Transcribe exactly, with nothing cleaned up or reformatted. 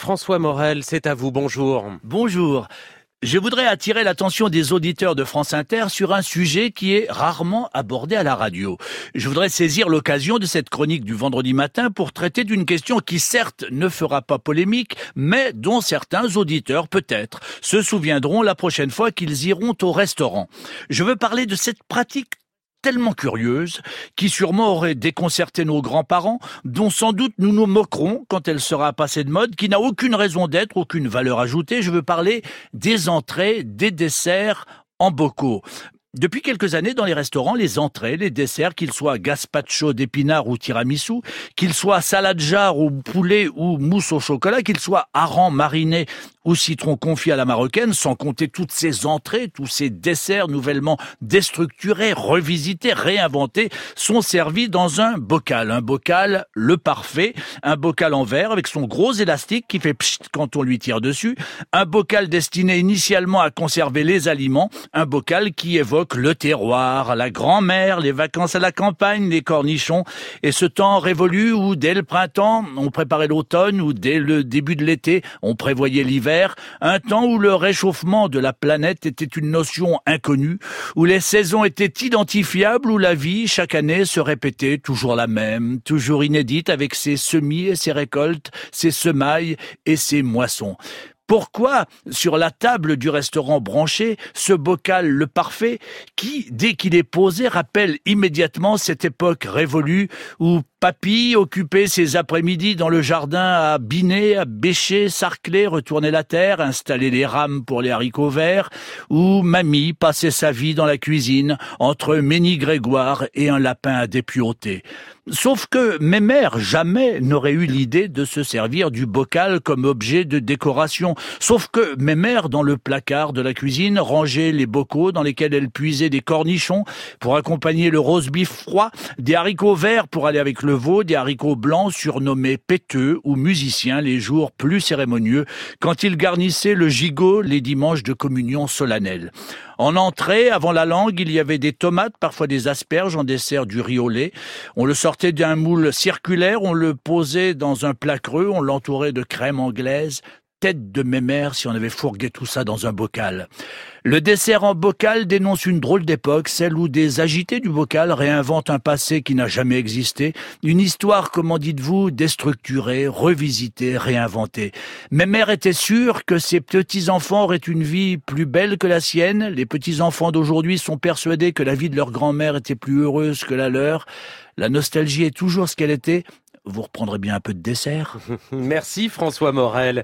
François Morel, c'est à vous, bonjour. Bonjour. Je voudrais attirer l'attention des auditeurs de France Inter sur un sujet qui est rarement abordé à la radio. Je voudrais saisir l'occasion de cette chronique du vendredi matin pour traiter d'une question qui certes ne fera pas polémique, mais dont certains auditeurs peut-être se souviendront la prochaine fois qu'ils iront au restaurant. Je veux parler de cette pratique tellement curieuse, qui sûrement aurait déconcerté nos grands-parents, dont sans doute nous nous moquerons quand elle sera passée de mode, qui n'a aucune raison d'être, aucune valeur ajoutée. Je veux parler des entrées, des desserts en bocaux. Depuis quelques années, dans les restaurants, les entrées, les desserts, qu'ils soient gazpacho d'épinards ou tiramisu, qu'ils soient salade jarre ou poulet ou mousse au chocolat, qu'ils soient harengs marinés ou citron confit à la marocaine, sans compter toutes ces entrées, tous ces desserts nouvellement déstructurés, revisités, réinventés, sont servis dans un bocal. Un bocal, le parfait, un bocal en verre avec son gros élastique qui fait pchit quand on lui tire dessus, un bocal destiné initialement à conserver les aliments, un bocal qui évoque le terroir, la grand-mère, les vacances à la campagne, les cornichons, et ce temps révolu où dès le printemps, on préparait l'automne, ou dès le début de l'été, on prévoyait l'hiver, un temps où le réchauffement de la planète était une notion inconnue, où les saisons étaient identifiables, où la vie, chaque année, se répétait toujours la même, toujours inédite, avec ses semis et ses récoltes, ses semailles et ses moissons. Pourquoi, sur la table du restaurant branché, ce bocal le parfait, qui, dès qu'il est posé, rappelle immédiatement cette époque révolue où papy occupait ses après-midi dans le jardin à biner, à bêcher, sarcler, retourner la terre, installer les rames pour les haricots verts, où mamie passait sa vie dans la cuisine entre Ménie-Grégoire et un lapin à dépiauter. Sauf que mes mères jamais n'auraient eu l'idée de se servir du bocal comme objet de décoration. Sauf que mes mères, dans le placard de la cuisine, rangeaient les bocaux dans lesquels elles puisaient des cornichons pour accompagner le roast-beef froid, des haricots verts pour aller avec le veau, des haricots blancs surnommés péteux ou musiciens les jours plus cérémonieux quand ils garnissaient le gigot les dimanches de communion solennelle. En entrée, avant la langue, il y avait des tomates, parfois des asperges, en dessert du riz au lait. On le sortait d'un moule circulaire, on le posait dans un plat creux, on l'entourait de crème anglaise. Tête de mémère si on avait fourgué tout ça dans un bocal. Le dessert en bocal dénonce une drôle d'époque, celle où des agités du bocal réinventent un passé qui n'a jamais existé, une histoire, comment dites-vous, déstructurée, revisitée, réinventée. Mémère était sûre que ses petits-enfants auraient une vie plus belle que la sienne. Les petits-enfants d'aujourd'hui sont persuadés que la vie de leur grand-mère était plus heureuse que la leur. La nostalgie est toujours ce qu'elle était. Vous reprendrez bien un peu de dessert ? Merci François Morel.